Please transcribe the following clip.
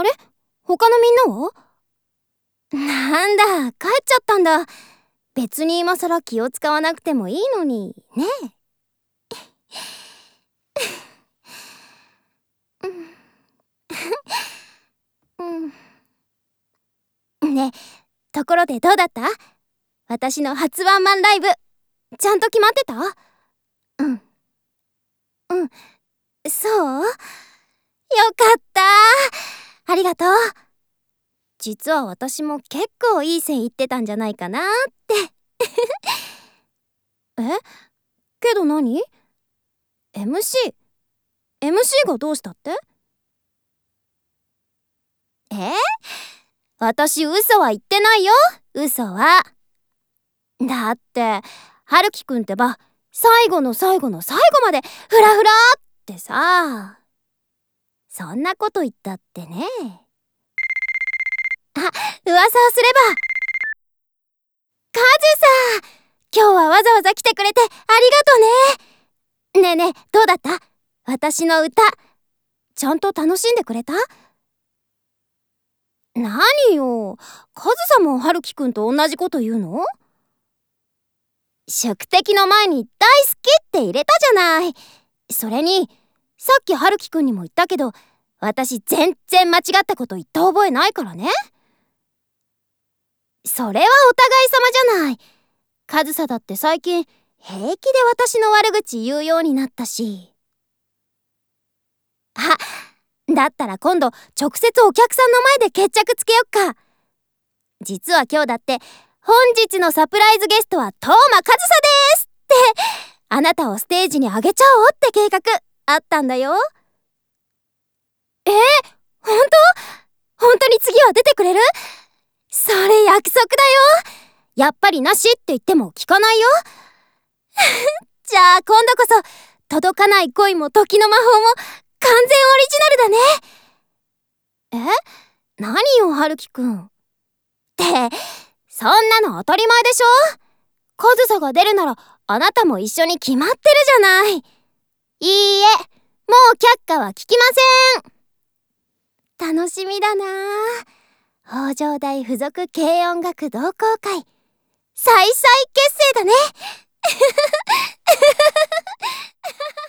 れ？他のみんなは？なんだ、帰っちゃったんだ。別に今さら気を使わなくてもいいのにね。ねえ、ところでどうだった？私の初ワンマンライブ、ちゃんと決まってた？うん。うん。そう？よかった。ありがとう。実は私も結構いい線いってたんじゃないかなって。え？けど何？ MC がどうしたって？私嘘は言ってないよ。嘘は。だって春樹くんってば、最後の最後の最後までフラフラってさ。そんなこと言ったってね。あ、噂をすれば、カズさ、今日はわざわざ来てくれてありがとね。ねえねえ、どうだった？私の歌ちゃんと楽しんでくれた？何よ、カズさも春樹くんと同じこと言うの？宿敵の前に大好きって入れたじゃない。それにさっき春樹くんにも言ったけど、私全然間違ったこと言った覚えないからね。それはお互い様じゃない。カズサだって最近平気で私の悪口言うようになったし。あ、だったら今度直接お客さんの前で決着つけよっか。実は今日だって本日のサプライズゲストはトーマカズサですってあなたをステージに上げちゃおうって計画あったんだよ。本当？本当に次は出てくれる？それ約束だよ。やっぱりなしって言っても聞かないよ。じゃあ今度こそ届かない恋も時の魔法も完全オリジナルだね。何よ春樹くんってそんなの当たり前でしょ。カズサが出るならあなたも一緒に決まってるじゃない。いいえ、もう却下は聞きません。楽しみだな。北条大附属軽音楽同好会再々結成だね。